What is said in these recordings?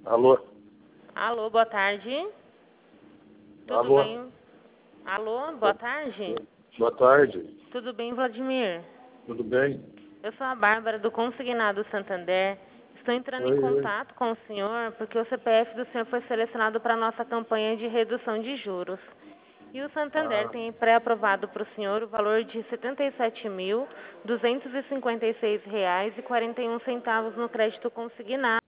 Alô? Alô, boa tarde. Tudo Alô? bem? Alô, boa tarde. Boa tarde. Tudo bem, Vladimir? Tudo bem? Eu sou a Bárbara do Consignado Santander. Estou entrando em Oi. contato com o senhor porque o CPF do senhor foi selecionado para a nossa campanha de redução de juros. E o Santander Ah, tem pré-aprovado para o senhor o valor de R$ 77.256,41 no crédito consignado.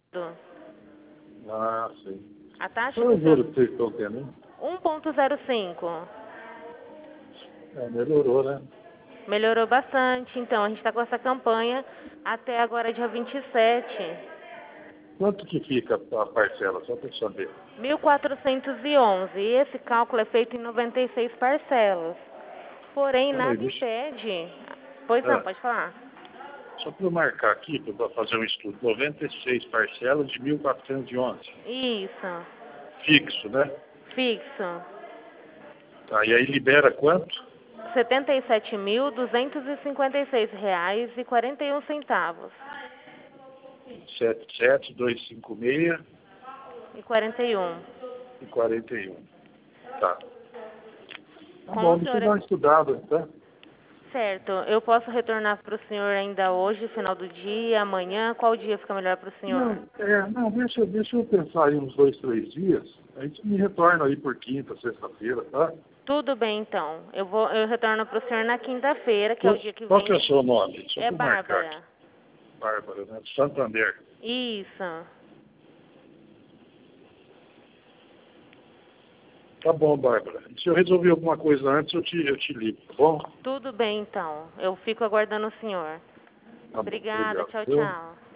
sim. A taxa Qual é que o o senhor... juro que vocês estão tendo, hein? 1,05. Melhorou, né? Melhorou bastante, então a gente está com essa campanha até agora dia 27. Quanto que fica a parcela, só para saber? 1.411. E esse cálculo é feito em 96 parcelas. Porém, Peraí, nada deixa... impede. Pois não, Ah, pode falar. só para eu marcar aqui, para fazer um estudo. 96 parcelas de 1.411. Isso. Fixo, né? Fixo. Tá, e aí libera quanto? R$ 77.256,41. 77256 E 41. e 41. Tá. Tá Como bom, o deixa eu senhor dar é... uma estudada, tá? Certo, eu posso retornar para o senhor ainda hoje, final do dia, amanhã? Qual dia fica melhor para o senhor? Não, deixa eu pensar aí uns 2, 3 dias. A gente me retorna aí por quinta, sexta-feira, tá? Tudo bem, então. Eu retorno para o senhor na quinta-feira, que é o dia que Qual que é o vem. seu nome? Só É para marcar aqui. Bárbara. Bárbara, né? Santander. Isso. Tá bom, Bárbara. Se eu resolver alguma coisa antes, eu te ligo, tá bom? Tudo bem, então. Eu fico aguardando o senhor. Tá bom, Obrigada. obrigado. Tchau, Viu? tchau.